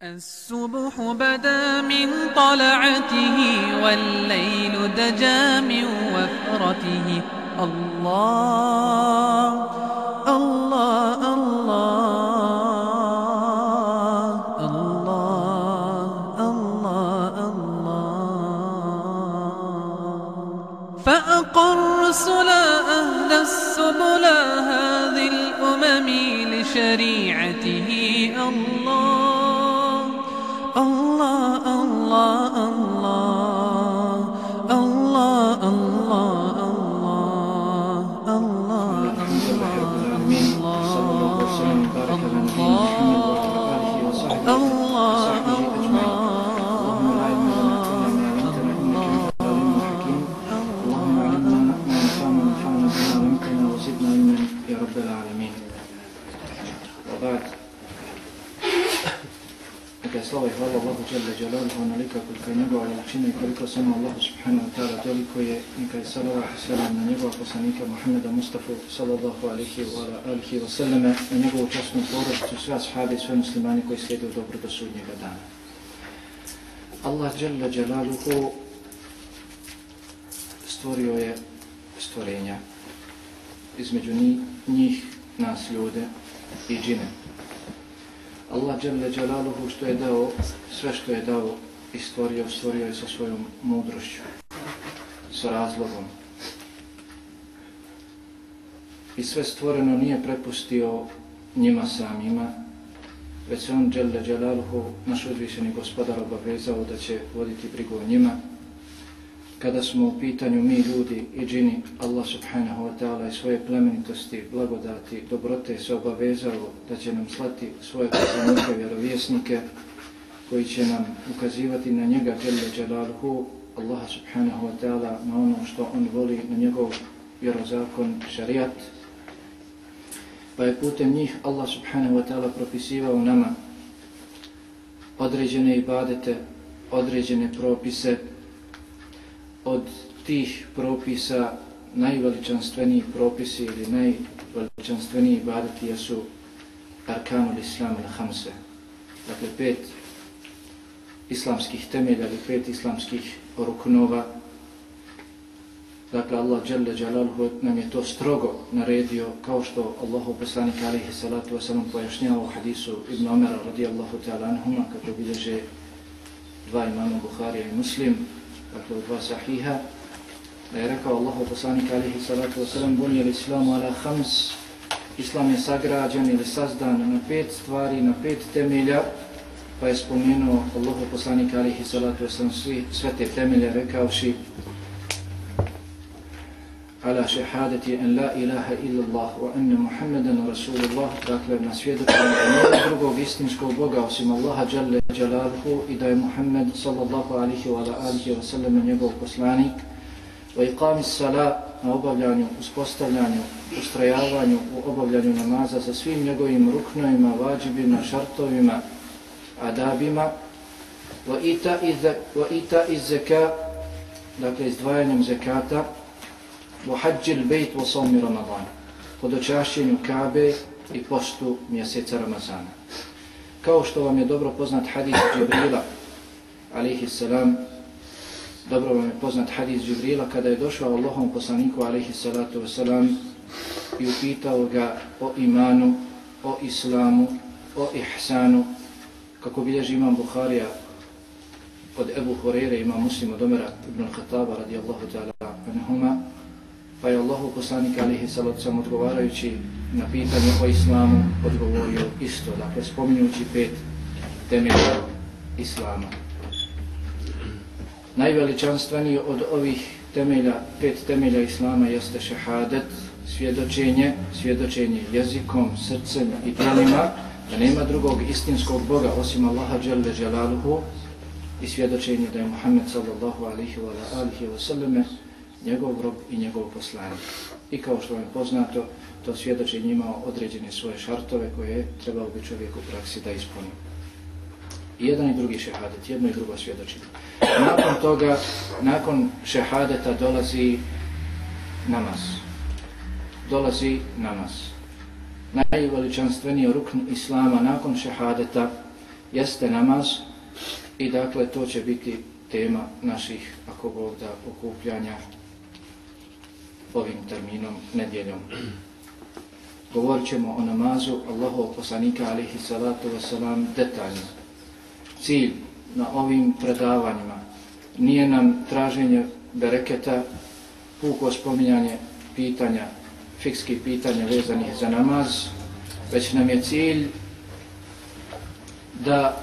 الصبح بدا من طلعته والليل دجى من وفرته. الله الله الله الله الله الله. فأقر الصلا أهدى السبل هذه الأمم لشريعته. الله الله الله الله الله الله الله الله. الحمد لله رب العالمين، صلى الله وسلم وبارك على نبينا محمد وعلى آله وصحبه أجمعين. اللهم لا علم لنا إلا ما علمتنا إنك أنت العليم الحكيم. اللهم علمنا ما ينفعنا وانفعنا بما علمتنا وزدنا علما يا رب العالمين. وبعد، neka je slava i hvala Allahu dželle dželaluhu onolika kolika je njegova veličina i koliko samo Allahu subhanahu wa ta'ala toliko je. Neka je salavat i selam na njegova poslanika Muhammeda Mustafa sallallahu alihi wa sallame, na njegovu časnu porodicu, sve ashabi i sve muslimani koji slijede u dobro do sudnjega dana. Allah dželle dželaluhu stvorio je stvorenja, između njih nas ljude i džine. Allah dželle dželaluhu što je dao, sve što je dao i stvorio je sa svojom mudrošću, sa razlogom. I sve stvoreno nije prepustio njima samima, već se on dželle dželaluhu, naš uzvišeni gospodar, obavezao da će voditi brigu o njima. Kada smo u pitanju mi ljudi i džini, Allah subhanahu wa ta'ala i svoje plemenitosti, blagodati, dobrote se obavezao da će nam slati svoje poslanike, vjerovjesnike koji će nam ukazivati na njega dželle dželaluhu, Allaha subhanahu wa ta'ala, na ono što on voli, na njegov vjerozakon, šarijat. Pa je putem njih Allah subhanahu wa ta'ala propisivao nama određene ibadete, određene propise. Od tih propisa najveličanstveniji propisi ili najveličanstveniji ibadeti jesu arkanul islam al-hamse, dakle 5 islamskih temelja ili 5 islamskih ruknova. Dakle, Allah dželle dželaluhu nam je to strogo naredio, kao što Allahu poslanik alejhi salatu vesselam pojašnjava u hadisu Ibn Omara radijallahu ta'ala anhuma, kako bilježe dva imama Buharija i Muslim, dakle u dva sahiha, da je rekao Allahu poslanik alejhi salatu vesselam: buniyal islamu ala khams, islam je sagrađen ili sazdan na 5 stvari, na 5 temelja. Pa je spomenuo Allahu poslanik alejhi salatu vesselam sve te temelje rekavši: ala shahadati an la ilaha illallah wa anna Muhammadan rasulullah, dakle na svjedočenju da nema drugog istinskog Boga osim Allaha dželle dželaluhu i da je Muhammed sallallahu alihi wa sallam njegov poslanik. Wa iqamis salat, na obavljanju, uspostavljanju, ustrajavanju u obavljanju namaza sa svim njegovim ruknovima, vađibima, šartovima, adabima. Wa ita iz zeka, dakle izdvajanjem zekata. وحج البيت وصوم رمضان, hodočašćenju Kabe i postu mjeseca Ramazana. Kao što vam je dobro poznat hadis Džibrila alejhi selam, dobro vam je poznat hadis Džibrila kada je došao Allahom poslaniku alejhi salatu vesselam i upitao ga o imanu, o islamu, o ihsanu, kako bilježi imam Buharija od Ebu Hurajre, imam Muslim od Omera ibn al-Khattaba radijallahu ta'ala anhuma. Pa je Allahu poslanik alejhi salatu vesselam odgovarajući na pitanje o islamu odgovorio isto, dakle spominjući 5 temelja islama. Najveličanstveniji od ovih temelja, 5 temelja islama jeste šehadet, svjedočenje jezikom, srcem i djelima da nema drugog istinskog Boga osim Allaha dželle dželaluhu i svjedočenje da je Muhammed sallallahu alihi wa sallame njegov rob i njegov poslanik. I kao što vam je poznato, to svjedočenje imao određene svoje šartove koje trebao bi čovjek u praksi da ispuni. I jedan i drugi šehadet, jedno i drugo svjedočenje. Nakon toga, nakon šehadeta dolazi namaz. Najveličanstveniji rukn islama nakon šehadeta jeste namaz i dakle to će biti tema naših, ako Bog da, okupljanja ovim terminom, nedjeljom. Govorit ćemo o namazu Allahovog poslanika alejhi salatu vesselam detaljno. Cilj na ovim predavanjima nije nam traženje bereketa, puko spominjanje pitanja, fikskih pitanja vezanih za namaz, već nam je cilj da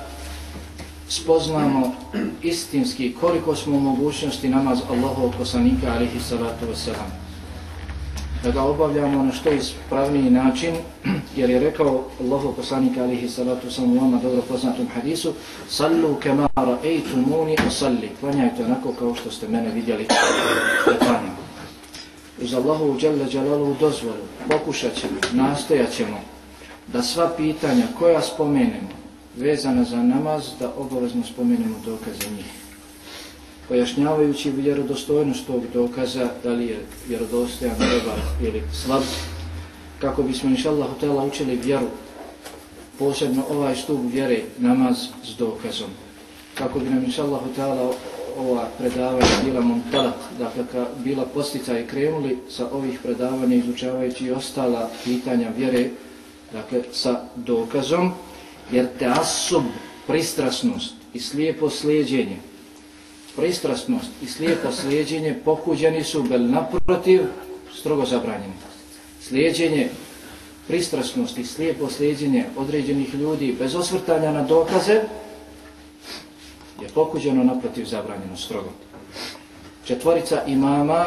spoznamo istinski koliko smo u mogućnosti namaz Allahovog poslanika alejhi salatu vesselam. Da ga obavljamo na što ispravniji način, jer je rekao Allahov poslanik alejhi salatu vesselam u vama dobro poznatom hadisu: sallu kama ra'aytumuni usalli, klanjajte onako kao što ste mene vidjeli da klanjam. Uz Allahovu dželle dželaluhu dozvolu pokušat ćemo, nastojat ćemo da sva pitanja koja spomenemo vezana za namaz, da obavezno spomenemo dokaze njih, pojašnjavajući vjerodostojnost tog dokaza, da li je vjerodostojan, dobar ili slab, kako bismo inšallahu ta'ala učili vjeru, posebno ovaj stup vjere, namaz s dokazom, kako bi nam inšallahu ta'ala ova predavanja bila muntalak, dakle bila postica i krenuli sa ovih predavanja izučavajući ostala pitanja vjere, dakle sa dokazom, jer teasub, pristrasnost i slijepo slijeđenje, pristrasnost i slijepo slijeđenje pokuđeni su, bel naprotiv, strogo zabranjeni. Slijeđenje, pristrasnost i slijepo slijeđenje određenih ljudi bez osvrtanja na dokaze je pokuđeno, naprotiv, zabranjeno strogo. 4 imama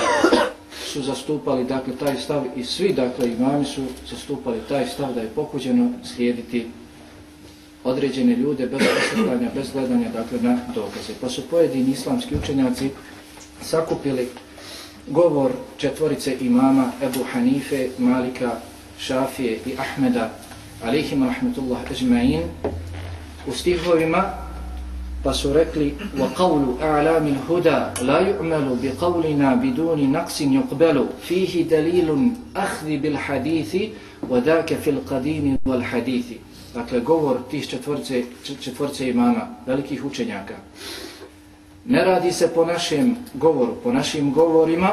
su zastupali dakle taj stav i svi dakle imami su zastupali taj stav da je pokuđeno slijediti određene ljude bez osvrtanja, bez gledanja dakle na dokaze. Pa su pojedini islamski učenjaci sakupili govor 4 imama Ebu Hanife, Malika, Šafije i Ahmeda alejhim rahmetullah ejma'in u stihovima, pa su rekli: وَقَوْلُ أَعْلَامِ الْهُدَى لَا يُعْمَلُ بِقَوْلِنَا بِدُونِ نَقْسٍ يُقْبَلُ فِيهِ دَلِيلٌ أَخْذِ بِالْحَدِيثِ وَذَاكَ فِي الْقَدِيمِ وَالْحَدِيثِ. Dakle, govor tih 4 imama, velikih učenjaka. Ne radi se po našem govoru, po našim govorima,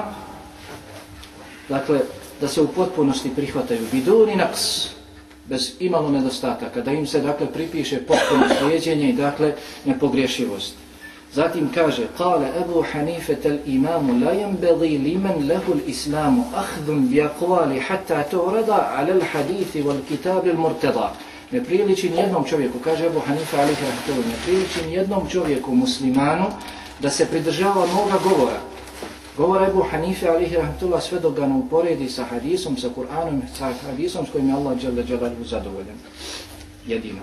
dakle, da se u potpunosti prihvataju biduni naqs, bez imalo nedostataka, da im se dakle pripiše potpuno slijeđenje i dakle nepogrešivost. Zatim kaže: Kale Ebu Hanife tel imamu la yanbaghi liman lahu l-islamu ahdun bi aqwali hatta turada ala l-hadithi wal kitab al-murtada. Ne priliči nijednom čovjeku, kaže Ebu Hanife alejhi rahmetullah, ne priliči nijednom čovjeku muslimanu da se pridržava moga govora Ebu Hanife alejhi rahmetullah, sve dok ga ne uporedi sa hadisom, sa Kur'anom, sa hadisom s kojim je Allah dželle dželaluhu zadovoljan. Jedino.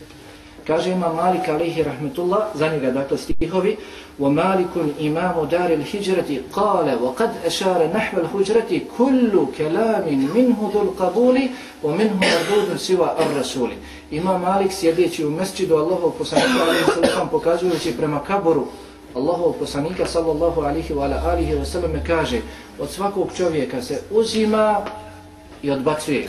Kaže Imam Malik alejhi rahmetullah, za njega dakle stihovi: وَمَالِكٌ إِمَامُ دَارِ الْحِجْرَةِ قَالَ وَقَدْ أَشَارَ نَحْوَ الْحُجْرَةِ كُلُّ كَلَامٍ مِنْهُ ذُو الْقَبُولِ وَمِنْهُ مَرْدُودٌ سِوَى الرَّسُولِ. Imam Malik sjedeći u mesdžidu Allahovog poslanika alejhi sallam, pokazujući prema kaboru Allahovog poslanika sallallahu alihi wa alihi wa sallam, kaže: od svakog čovjeka se uzima i odbacuje.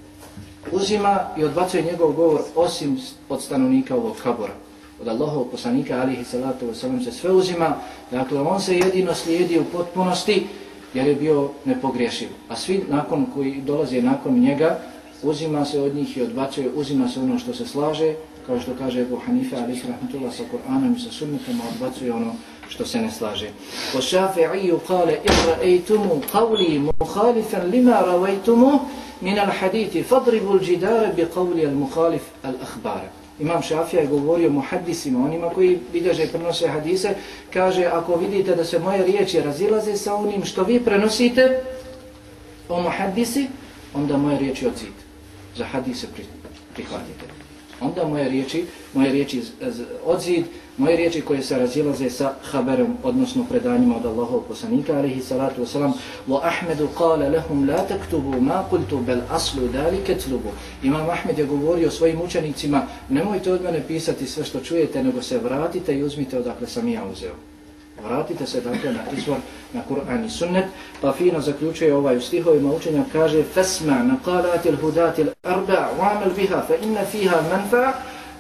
Uzima i odbacuje njegov govor osim od stanovnika ovog kabora. Od Allahovog poslanika alihi salatu wa sallam se sve uzima, dakle on se jedino slijedi u potpunosti jer je bio nepogrešiv. A svi nakon koji dolaze nakon njega, uzima se od njih i odbacuje, uzima se ono što se slaže, kao što kaže Ebu Hanife alejhi rahmetullah, sa Kur'anom i sa sunnetom, a odbacuje ono što se ne slaže. O Šafi'iju kale: Ira'ejtumu qavli muhalifan lima ravajtumu min al-hadithi fadribu al-đidara bi qavli al-muhalif al-ahbara. Imam Šafija je govorio muhaddisima, onima koji bilježe i prenose hadise, kaže: ako vidite da se moje riječi razilaze sa onim što vi prenosite o muhaddisi, onda moje riječi odzid. Za hadise prihvatite. Onda moje riječi odzid, moje riječi koje se razilaze sa haberom, odnosno predanjima od Allahovog poslanika alejhi salatu vesselam. Wa Ahmedu qala lahum la taktubu ma qultu bal aslu dhalika atlubu. Imam Ahmed je govorio svojim učenicima: nemojte od mene pisati sve što čujete, nego se vratite i uzmite odakle sam ja uzeo. Vratite se dakle na izvor, na Kur'an i sunnet. Pa fino zaključuje ovaj u stihovima učenja, kaže: Fasma naqalatil hudatil arba' wa'mal biha fa inna fiha manfa'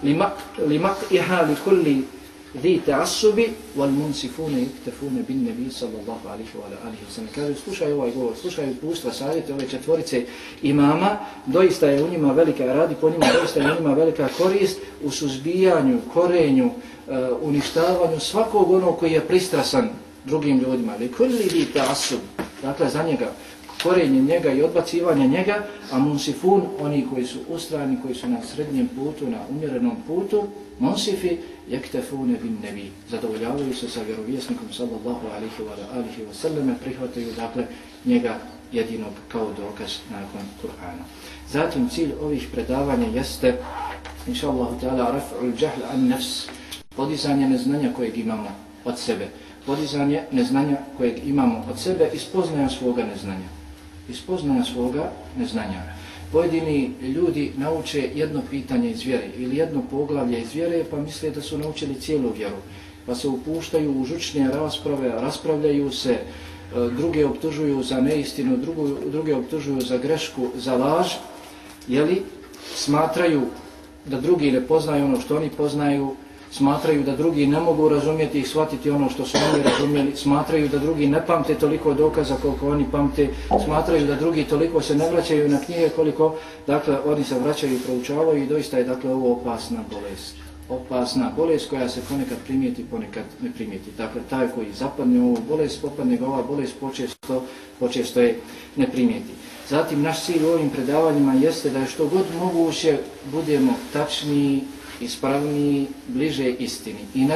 لمقئها لكل ذي تعصب والمنصفون يكتفون بالنبي صلى الله عليه وآله وسلم. Kaže, slušaj ovaj govor, slušaj upustva, savjete ove četvorice imama, doista je u njima velika, radi po njima, doista je u njima velika korist u suzbijanju, korenju, uništavanju svakog onog koji je pristrasan drugim ljudima. Likulli ذي تعصب, dakle za njega, korenje njega i odbacivanje njega, a munsifun, oni koji su ustrajni, koji su na srednjem putu, na umjerenom putu, munsifi, jektefune bin nebi, zadovoljavaju se sa vjerovjesnikom sallallahu alihi wa sallam, prihvataju dakle njega jedinog kao dokaz nakon Kur'ana. Zatim cilj ovih predavanja jeste, inša Allahu ta'ala, raf'ul jahl an nafs, podizanje neznanja kojeg imamo od sebe, podizanje neznanja kojeg imamo od sebe i spoznaja svoga neznanja. Ispoznanja svoga neznanja. Pojedini ljudi nauče jedno pitanje iz vjere ili jedno poglavlje iz vjere pa misle da su naučili cijelu vjeru. Pa se upuštaju u žučne rasprave, raspravljaju se, druge optužuju za neistinu, druge optužuju za grešku, za laž, jeli smatraju da drugi ne poznaju ono što oni poznaju, smatraju da drugi ne mogu razumjeti i shvatiti ono što su oni razumjeli, smatraju da drugi ne pamte toliko dokaza koliko oni pamte, smatraju da drugi toliko se ne vraćaju na knjige koliko, dakle, oni se vraćaju i proučavaju i doista je, dakle, ovo opasna bolest. Opasna bolest koja se ponekad primijeti, ponekad ne primijeti. Dakle, taj koji zapadne u ovu bolest, popadne ga ova bolest, počesto je ne primijeti. Zatim, naš cilj u ovim predavanjima jeste da je što god moguće budemo tačniji, ispravniji, bliže istini. I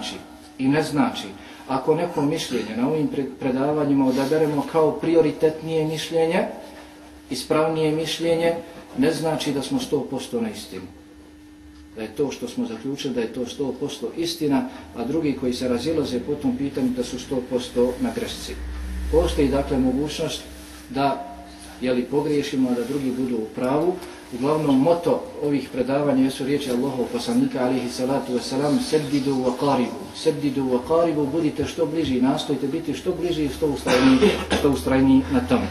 ne znači, ako neko mišljenje na ovim predavanjima odaberemo kao prioritetnije mišljenje, ispravnije mišljenje, ne znači da smo 100% na istini. Da je to što smo zaključili, da je to 100% istina, a drugi koji se razilaze po tom pitanju da su 100% na grešci. Postoji dakle mogućnost da pogriješimo, a da drugi budu u pravu. Uglavnom, moto ovih predavanja jesu riječi Allahov poslanika alihi salatu wasalam, seddidu wa qaribu, budite što bliži, nastojite biti što bliži i što ustrajniji na tome.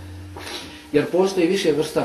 Jer postoji više vrsta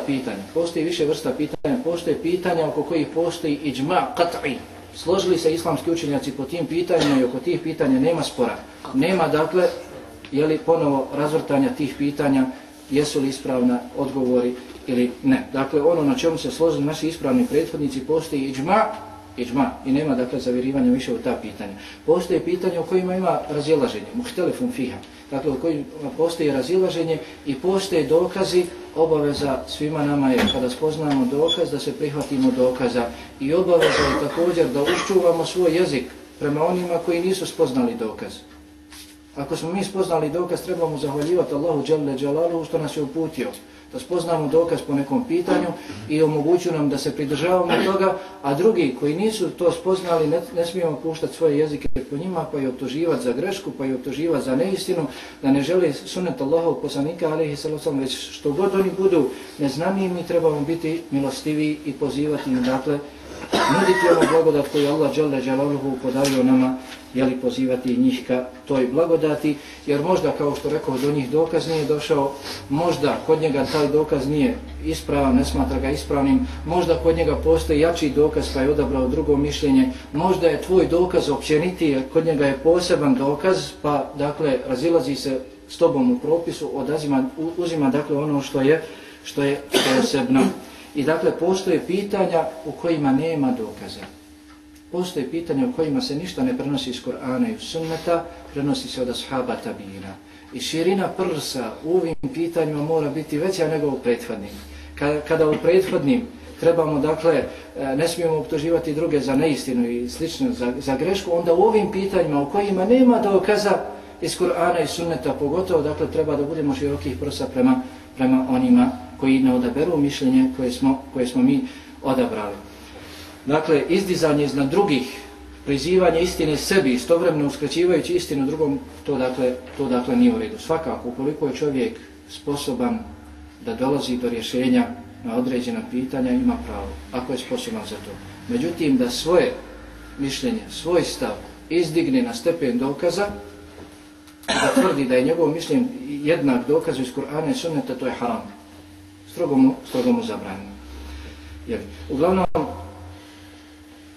pitanja, postoje pitanja oko kojih postoji iđma qat'i. Složili se islamski učenjaci po tim pitanjima i oko tih pitanja nema spora. Nema dakle, ponovo razvrtanja tih pitanja, jesu li ispravna odgovori ili ne. Dakle, ono na čemu se složili naši ispravni prethodnici, postoji iđma i nema dakle zavjerivanja više u ta pitanja. Postoje pitanja o kojima ima razilaženje, muhtelifun fiha, dakle o kojima postoji razilaženje i postoje dokazi, obaveza svima nama je kada spoznamo dokaz da se prihvatimo dokaza i obaveza je također da uščuvamo svoj jezik prema onima koji nisu spoznali dokaz. Ako smo mi spoznali dokaz, trebamo zahvaljivati Allahu dželle dželaluhu što nas je uputio, da spoznamo dokaz po nekom pitanju i omogućuju nam da se pridržavamo toga, a drugi koji nisu to spoznali ne smijemo puštati svoje jezike po njima, pa i optuživati za grešku, pa i optuživati za neistinu, da ne žele sunnet Allahov poslanika alejhi salatu, već što god oni budu neznaniji, mi trebamo biti milostiviji i pozivati im, dakle, nuditi ono blagodat koju Allah dželle dželaluhu podario nama, pozivati njih ka toj blagodati, jer možda, kao što rekao, do njih dokaz nije došao, možda kod njega taj dokaz nije ispravan, ne smatra ga ispravnim, možda kod njega postoji jači dokaz pa je odabrao drugo mišljenje, možda je tvoj dokaz općenitiji, kod njega je poseban dokaz, pa dakle razilazi se s tobom u propisu, uzima dakle ono što je posebno. I dakle postoje pitanja u kojima nema dokaza. Postoje pitanja u kojima se ništa ne prenosi iz Kur'ana i sunneta, prenosi se od ashaba tabina. I širina prsa u ovim pitanjima mora biti veća nego u prethodnim. Kada u prethodnim trebamo, dakle, ne smijemo optuživati druge za neistinu i slično, za grešku, onda u ovim pitanjima u kojima nema dokaza iz Kur'ana i sunneta pogotovo, dakle, treba da budemo širokih prsa prema onima koji ne odaberu mišljenje koje smo mi odabrali. Dakle, izdizanje iznad drugih, prizivanje istine sebi, istovremeno uskraćivajući istinu drugom, to dakle nije u redu. Svakako, ukoliko je čovjek sposoban da dolazi do rješenja na određena pitanja, ima pravo, ako je sposoban za to. Međutim, da svoje mišljenje, svoj stav izdigne na stepen dokaza, da tvrdi da je njegovo mišljenje jednak dokazu iz Kur'ana i sunneta, to je haram. Strogo mu zabranjeno. Uglavnom,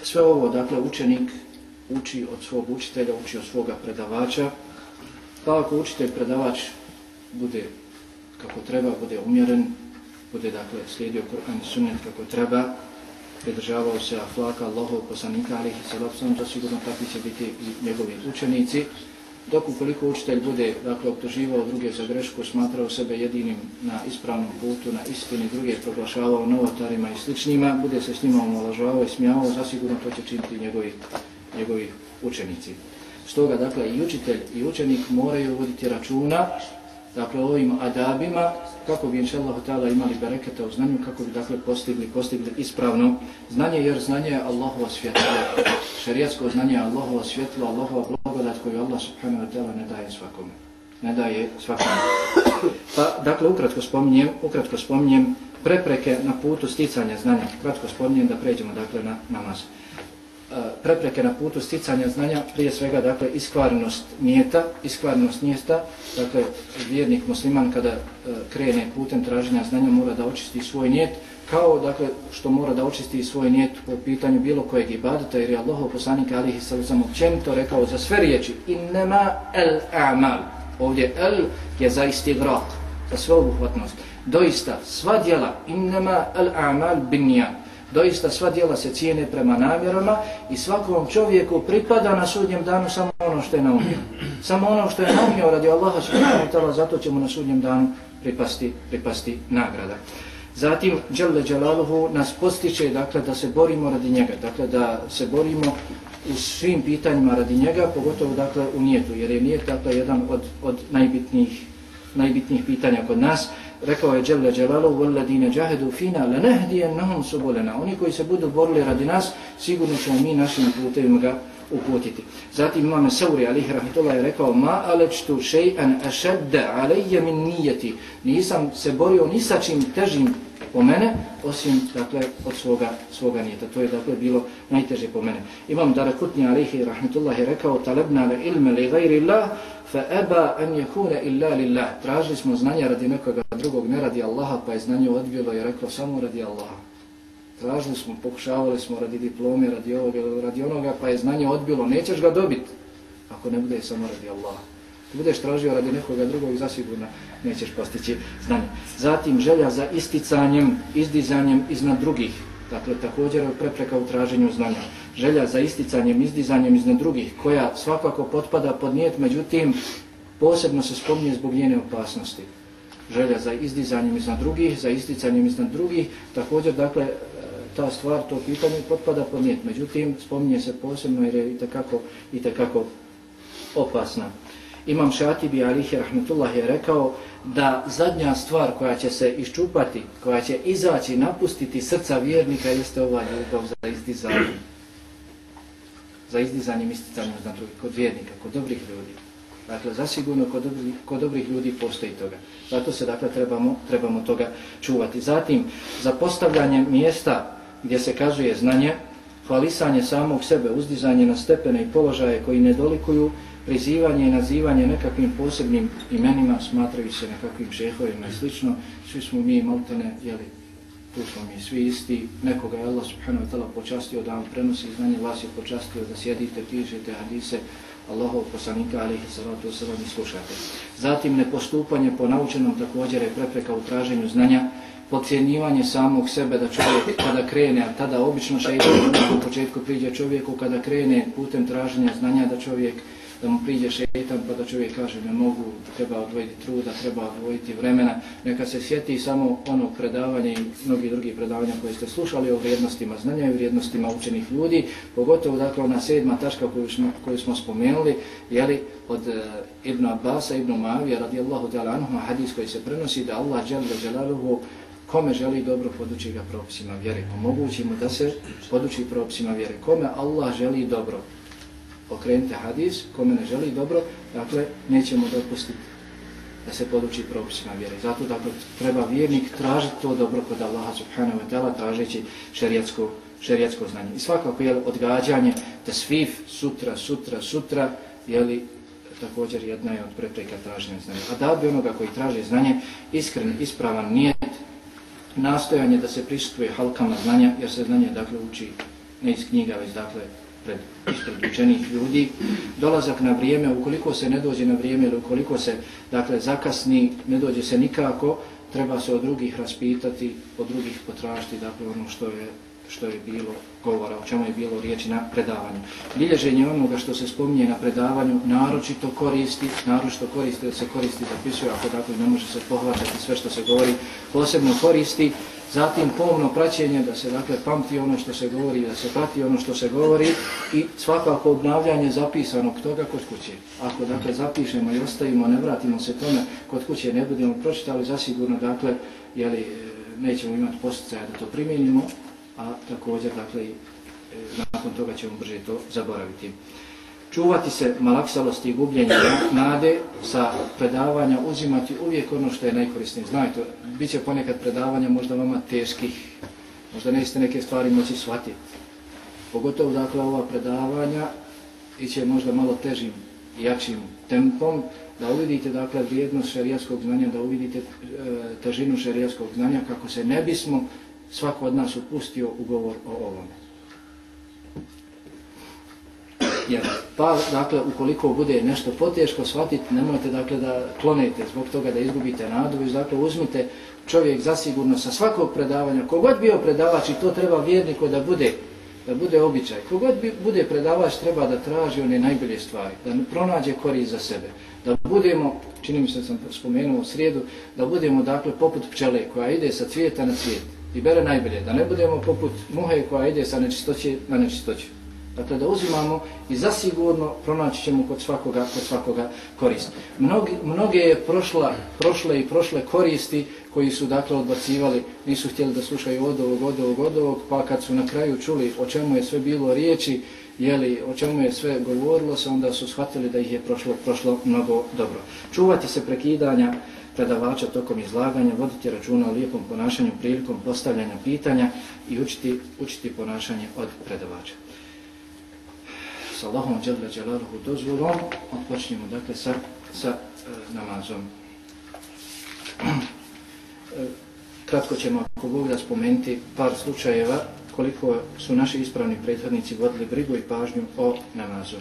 Sve ovo, dakle, učenik uči od svog učitelja, uči od svoga predavača, pa ako učitelj predavač bude kako treba, bude umjeren, bude, dakle, slijedio Kur'an i sunnet kako treba, pridržavao se ahlaka Allahov poslanika alejhi selatu selam, to sigurno takvi će biti i njegovi učenici. Dok ukoliko učitelj bude, dakle, optuživao druge za grešku, smatrao sebe jedinim na ispravnom putu, na istini, druge proglašavao novotarima i sličnima, bude se s njima omalovažavao i smijavao, zasigurno to će činiti njegovi učenici. Stoga, dakle, i učitelj i učenik moraju voditi računa, dakle, o ovim adabima, kako bi inšallahu ta'ala imali bereketa u znanju, kako bi, dakle, postigli ispravno znanje, jer znanje je Allahovo svjetlo, šerijatsko znanje je Allahovo svjetlo, Allahova blagodat koju Allah subhanahu wa ta'ala ne daje svakome. Pa, dakle, ukratko spominjem prepreke na putu sticanja znanja, kratko spominjem da pređemo, dakle, na namaz. Prepreke na putu sticanja znanja, prije svega, dakle, iskvarenost nijeta, dakle, vjernik musliman kada krene putem traženja znanja mora da očisti svoj nijet, kao, dakle, što mora da očisti svoj nijet po pitanju bilo kojeg ibadeta, jer je Allahov poslanik alejhi selam općenito rekao za sve riječi innema el a'mal. Ovdje el je za istighraq, za sveobuhvatnost. Doista sva djela innema el a'mal binnijat. Doista sva djela se cijene prema namjerama i svakom čovjeku pripada na sudnjem danu samo ono što je naumio. Samo ono što je naumio radi Allaha subhanahu wa ta'ala, zato ćemo na sudnjem danu pripasti nagrada. Zatim, Đelle Đelaluhu nas postiče, dakle, da se borimo radi njega, dakle, da se borimo u svim pitanjima radi njega, pogotovo, dakle, u nijetu, jer je nijet, dakle, jedan od najbitnijih pitanja kod nas. Rekao je Đelle Đelaluhu وَالَّذِينَ جَاهَدُوا فِينَا لَنَهْدِيَنَّهُمْ سُبُلَنَا. Oni koji se budu borili radi nas, sigurno ćemo mi našim putevima ga uputiti. Zatim imam Sauri alejhi rahmetullah je rekao ma alečtu šej'an ašadda alejje min nijeti. Nisam se borio ni sa čim težim po mene, osim, dakle, od svoga nijeta. To je, dakle, bilo najteže po mene. Imam Darakutni alejhi rahmetullah je rekao talabna la ilme li gajri Allah fa aba an yakuna illa lillah. Tražili smo znanja radi nekoga drugog, ne radi Allaha, pa je znanje odbilo i rekao samo radi Allaha. Tražili smo, pokušavali smo radi diplome, radi ovoga, radi onoga, pa je znanje odbilo. Nećeš ga dobiti ako ne bude samo radi Allaha. Ako budeš tražio radi nekoga drugog, zasigurno nećeš postići znanje. Zatim želja za isticanjem, izdizanjem iznad drugih. Dakle, također je prepreka u traženju znanja. Želja za isticanjem, izdizanjem iznad drugih, koja svakako potpada pod nijet, međutim, posebno se spominje zbog njene opasnosti. Želja za izdizanjem iznad drugih, za isticanjem iznad drugih, također, dakle, ta stvar, to pitanje potpada pod nijet. Međutim, spominje se posebno jer je itekako opasna. Imam Šatibi alejhi rahmetullah je rekao da zadnja stvar koja će se iščupati, koja će izaći, napustiti srca vjernika jeste ova ljubav za izdizanjem. Za izdizanjem, isticanjem iznad drugih, kod vjernika, kod dobrih ljudi. Dakle, zasigurno kod dobrih ljudi postoji toga. Zato se, dakle, trebamo toga čuvati. Zatim, za postavljanje mjesta gdje se kazuje znanje, hvalisanje samog sebe, uzdizanje na stepene i položaje koji ne dolikuju, prizivanje i nazivanje nekakvim posebnim imenima, smatraju se nekakvim šehovima i slično. Svi smo mi maltene, jeli, tu smo mi svi isti. Nekoga je Allah subhanahu wa ta'ala počastio da vam prenosi znanje, vas je počastio da sjedite, pišete hadise Allahov poslanika alejhi salatu vesselam i slušate. Zatim, nepostupanje po naučenom također je prepreka u traženju znanja, podcjenjivanje samog sebe, da čovjek kada krene, a tada obično šejtan u početku priđe čovjeku kada krene putem traženja znanja, da mu priđe šejtan pa da čovjek kaže ne mogu, treba odvojiti truda, treba odvojiti vremena, neka se sjeti samo onog predavanja i mnogi drugi predavanja koje ste slušali o vrijednostima znanja i vrijednostima učenih ljudi, pogotovo, dakle, ona 7. tačka koju smo spomenuli, jeli, od Ibn Abbasa, Ibn Muavija radijallahu ta'ala anhu, hadis koji se prenosi da Allah dželle dželaluhu kome želi dobro poduči ga propisima vjere, omogući mu da se poduči propisima vjere. Kome Allah želi dobro, okrenite hadis, kome ne želi dobro, dakle, nećemo dopustiti da se poduči propisima vjere. Zato, dakle, treba vjernik tražiti to dobro kod Allaha subhanahu wa ta'ala, tražeći šerijatsko znanje. I svakako, jel, odgađanje, tasvif, sutra, jeli, također jedna je od prepreka traženja znanja. A da bi onoga koji traži znanje, iskren, ispravan nijet, nastojanje da se prisustvuje halkama znanja, jer se znanje, dakle, uči ne iz knjiga, već dakle ispred učenih ljudi, dolazak na vrijeme, ukoliko se ne dođe na vrijeme ili ukoliko se dakle zakasni, ne dođe se nikako, treba se od drugih raspitati, od drugih potražiti, dakle ono što je bilo govora, o čemu je bilo riječi na predavanju. Bilježenje onoga što se spominje na predavanju naročito koristi da se koristi, zapisuje, ako dakle ne može se pohvatati sve što se govori, posebno koristi. Zatim pomno praćenje, da se dakle pamti ono što se govori, da se prati ono što se govori i svakako obnavljanje zapisanog toga kod kuće. Ako dakle zapišemo i ostavimo, ne vratimo se tome, kod kuće ne budemo pročitali, zasigurno dakle nećemo imati posticaja da to primijenimo, a također dakle nakon toga ćemo brže to zaboraviti. Čuvati se malaksalosti i gubljenja nade sa predavanja, uzimati uvijek ono što je najkorisnije. Znajte, bit će ponekad predavanja možda vama teških, možda nećete neke stvari moći shvatiti. Pogotovo dakle ova predavanja iće možda malo težim i jačim tempom, da uvidite dakle vrijednost šerijatskog znanja, da uvidite težinu šerijatskog znanja kako se ne bismo svako od nas upustio u govor o ovome. Pa, dakle, ukoliko bude nešto poteško shvatiti, nemojte, dakle, da klonete zbog toga da izgubite nadu, već, dakle, uzmite čovjek zasigurno sa svakog predavanja, kogod bio predavač, i to treba vjerniku da bude običaj, kogod bude predavač treba da traži one najbolje stvari, da pronađe korist za sebe, da budemo, čini mi se da sam spomenuo u srijedu, da budemo, dakle, poput pčele koja ide sa cvijeta na cvijet i bere najbolje, da ne budemo poput muhe koja ide sa nečistoće na nečistoće. Dakle, da uzimamo i zasigurno pronaći ćemo kod svakoga korist. Mnoge je prošle koristi koji su dakle odbacivali, nisu htjeli da slušaju od ovog, pa kad su na kraju čuli o čemu je sve bilo riječi, o čemu je sve govorilo se, onda su shvatili da ih je prošlo mnogo dobro. Čuvati se prekidanja predavača tokom izlaganja, voditi računa o lijepom ponašanju prilikom postavljanja pitanja i učiti ponašanje od predavača. S Allahom dželle dželaluhu dozvolom odpočnemo dakle sa namazom. Kratko ćemo ako Bog da spomenuti par slučajeva koliko su naši ispravni prethodnici vodili brigu i pažnju o namazu.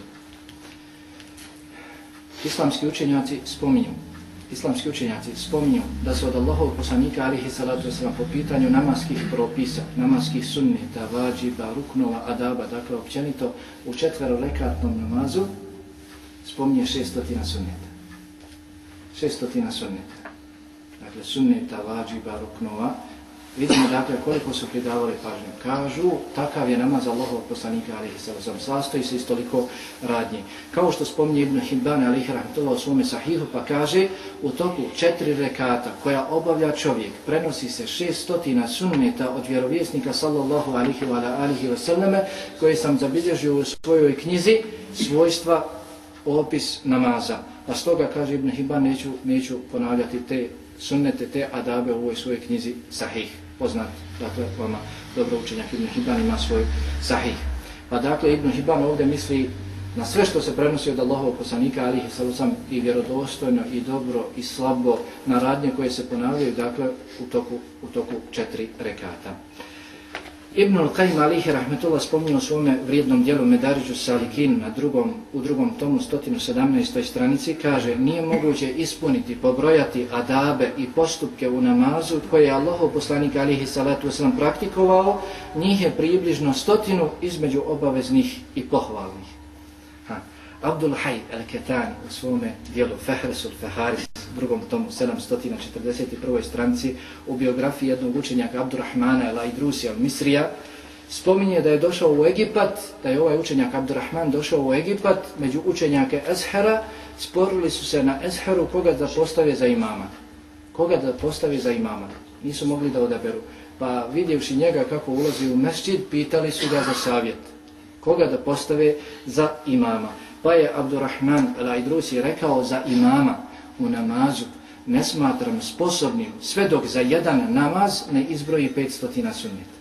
Islamski učenjaci spominju da su od Allahovog poslanika alihi salatu wasalam po pitanju namaskih propisa, namaskih sunneta, vađiba, ruknova, adaba, dakle općenito u 4-rekatnom namazu spominje 600 sunneta. 600 sunneta. Dakle, sunneta, vađiba, ruknova. Vidimo dakle koliko su pridavali pažnju. Kažu, takav je namaz Allahovog poslanika alihi salatu wasalam, sastoji se iz toliko radnji. Kao što spominje Ibn Hibban alihi rahmetullah u svome sahihu, pa kaže, u toku 4 rekata koja obavlja čovjek, prenosi se 600 sunneta od vjerovjesnika sallallahu alihi wa sallame, koje sam zabilježio u svojoj knjizi, svojstva, opis namaza. Pa stoga, kaže Ibn Hibban, neću ponavljati te sunnete, te adabe u ovoj svojoj knjizi Sahih, poznat, dakle, vama dobro učenjak Ibn Hibban ima svoj Sahih. Pa dakle, Ibn Hibban ovdje misli na sve što se prenosi od Allahovog poslanika alihi salatu wasalam i vjerodostojno i dobro i slabo, na radnje koje se ponavljaju, dakle, u toku 4 rekata. Ibn al-Qaim alihi rahmetullah spominje u svome vrijednom dijelu Medaridžu Salikin u drugom tomu 117. stranici, kaže, nije moguće ispuniti, pobrojati adabe i postupke u namazu koje je Allahov poslanik alihi salatu wasalam praktikovao, njih je približno 100 između obaveznih i pohvalnih. Abdul Hayy al-Ketani u svome dijelu Fehresul Feharis, drugom tomu 741. stranici, u biografiji jednog učenjaka Abdurrahmana el-Aidrusi al-Misrija, spominje da je došao u Egipat, da je ovaj učenjak Abdurrahman došao u Egipat, među učenjake Ezhera, sporili su se na Ezheru koga da postave za imama. Nisu mogli da odaberu. Pa vidjevši njega kako ulazi u mesdžid, pitali su ga za savjet. Koga da postave za imama. Pa je Abdurrahman el-Aidrusi rekao, za imama u namazu ne smatram sposobnim sve dok za jedan namaz ne izbroji 500 sunneta.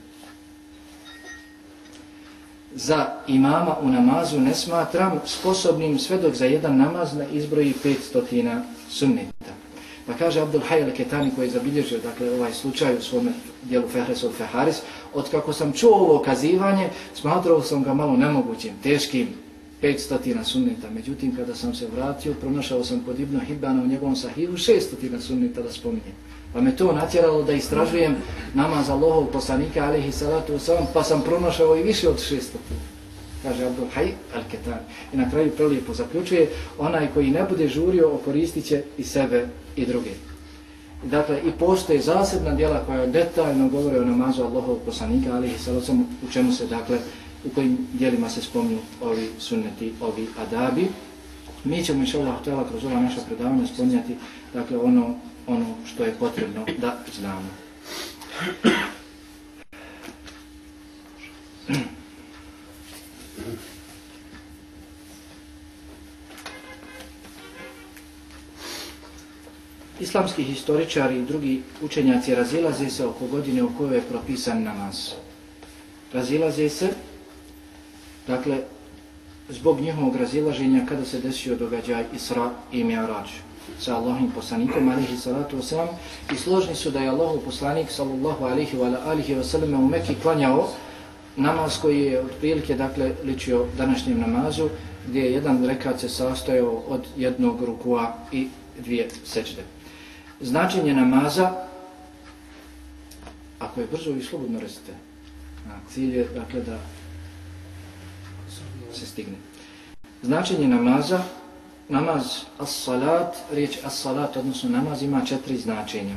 Za imama u namazu ne smatram sposobnim sve dok za jedan namaz ne izbroji 500 sunneta. Pa kaže Abdul Hayy al-Ketani koji je zabilježio dakle, ovaj slučaj u svom dijelu Fehres od Feharis, od kako sam čuo ovo kazivanje, smatrao sam ga malo nemogućim, teškim, 500 sunneta. Međutim, kada sam se vratio, pronašao sam kod Ibn Hibana u njegovom sahihu 600 sunneta da spominjem. Pa me to natjeralo da istražujem namaz Allahov poslanika, alejhi salatu vesselam, pa sam pronašao i više od 600. Kaže Abdul Hayy al-Ketani. I na kraju prelijepo zaključuje, onaj koji ne bude žurio, okoristit će i sebe i druge. Dakle, i postoje zasebna djela koja detaljno govore o namazu Allahov poslanika, alejhi salatu vesselam, u čemu se, dakle, u kojim dijelima se spominju ovi sunneti, ovi adabi. Mi ćemo inšallah kroz ova naša predavanja spominjati, dakle, ono što je potrebno da znamo. Islamski historičari i drugi učenjaci razilaze se oko godine u kojoj je propisan namaz. Razilaze se, dakle, zbog njihovog razilaženja kada se desio događaj Isra i Mi'raj sa Allahovim poslanikom, alejhi salatu vesselam, i složni su da je Allahov poslanik, sallallahu alejhi ve sellem, u Meki klanjao namaz koji je otprilike, dakle, ličio današnjem namazu, gdje je jedan rekat se sastojao od jednog rukua i 2 sećde. Značenje namaza, ako je brzo i slobodno recite, cilj je, dakle, da se stigne. Značenje namaza, namaz as-salat, riječ as-salat, odnosno namaz, ima 4 značenja.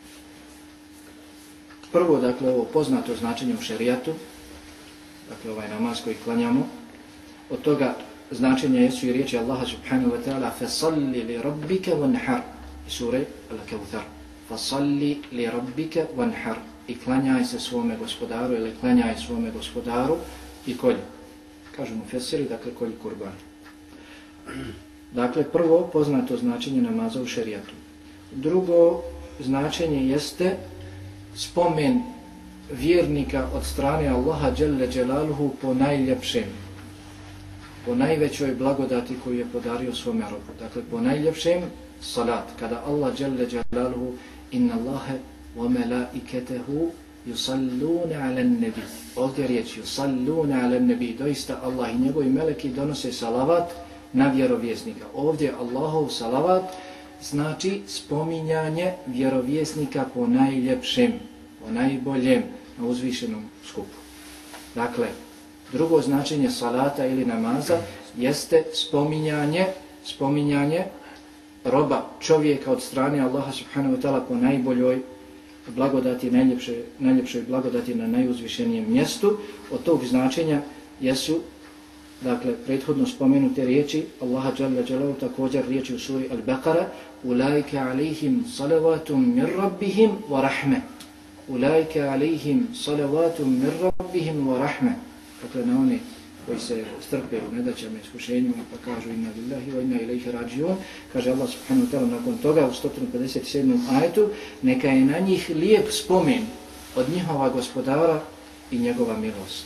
Prvo, dakle, ovo poznato značenje u šerijatu, dakle, ovaj namaz koji klanjamo. Od toga značenja jesu i riječi Allaha subhanahu wa ta'ala فَصَلِّ لِرَبِّكَ وَنْحَرْ i sure Al-Kawthar. فَصَلِّ لِرَبِّكَ وَنْحَرْ i klanjaj se svome gospodaru ili klanjaj svome gospodaru i kolji. Kažu mu fesiri, dakle, kolji kurban. Dakle, prvo poznato značenje namaza u šerijatu. Drugo značenje jeste spomen vjernika od strane Allaha dželle dželaluhu po najljepšem, po najvećoj blagodati koju je podario svome robu. Dakle, po najljepšem salat, kada Allah dželle dželaluhu inna Allahe wa melaiketehu yusalluna ala nabi. Ovdje riječ yusalluna ala nabi, doista Allah i njegovi meleki donose salavat na vjerovjesnika. Ovdje Allahov salavat znači spominjanje vjerovjesnika po najljepšem, po najboljem, na uzvišenom skupu. Dakle, drugo značenje salata ili namaza jeste spominjanje roba, čovjeka od strane Allaha subhanahu wa ta'ala po najboljoj blagodati, najljepšoj blagodati na najuzvišenijem mjestu. Od tog značenja jesu, dakle, prethodno spomenute riječi Allaha dželle dželaluhu, također riječi u suri Al-Baqara ulaike alejhim salavatum min rabbihim wa rahme. Ulaike alejhim salavatum min rabbihim wa rahme. Dakle, na one koji se strpe u nedaćama, iskušenjima, pa kažu inna lillahi wa inna ilaihi rađiun, kaže Allah subhanahu wa ta'ala nakon toga u 157. ajetu, neka je na njih lijep spomen od njihova gospodara i njegova milost.